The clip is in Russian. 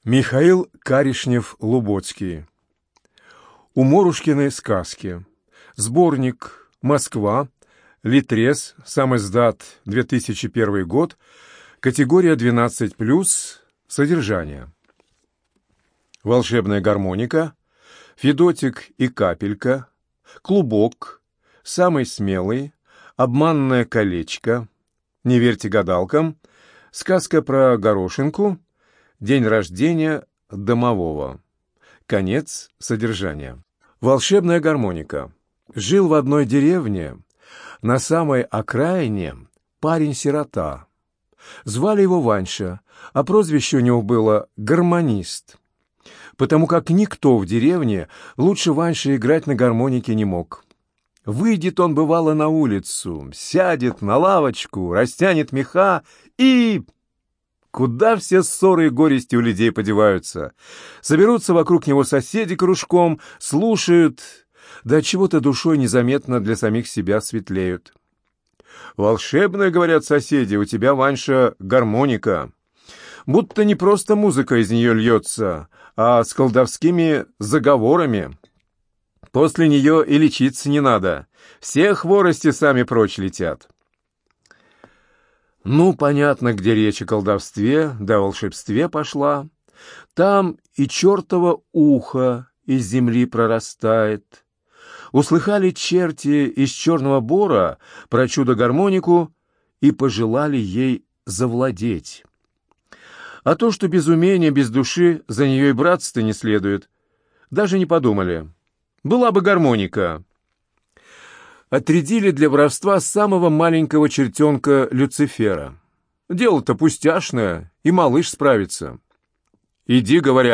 Михаил Каришнев-Луботский. У Морушкиной сказки. Сборник. Москва. Литрес. Сам издат. 2001 год. Категория 12+. Содержание. Волшебная гармоника. Федотик и капелька. Клубок. Самый смелый. Обманное колечко. Не верьте гадалкам. Сказка про горошинку. День рождения домового. Конец содержания. Волшебная гармоника. Жил в одной деревне, на самой окраине, парень-сирота. Звали его Ваньша, а прозвище у него было «гармонист», потому как никто в деревне лучше Ваньши играть на гармонике не мог. Выйдет он, бывало, на улицу, сядет на лавочку, растянет меха и... Куда все ссоры и горести у людей подеваются? Соберутся вокруг него соседи кружком, слушают, да от чего-то душой незаметно для самих себя светлеют. «Волшебная, — говорят соседи, — у тебя, Ваньша, гармоника. Будто не просто музыка из нее льется, а с колдовскими заговорами. После нее и лечиться не надо, все хворости сами прочь летят». Ну, понятно, где речь о колдовстве, да волшебстве пошла. Там и чертово ухо из земли прорастает. Услыхали черти из черного бора про чудо-гармонику и пожелали ей завладеть. А то, что без умения, без души за нее и браться-то не следует, даже не подумали. Была бы гармоника. Отрядили для воровства самого маленького чертенка Люцифера. Дело-то пустяшное, и малыш справится. «Иди, — говорят,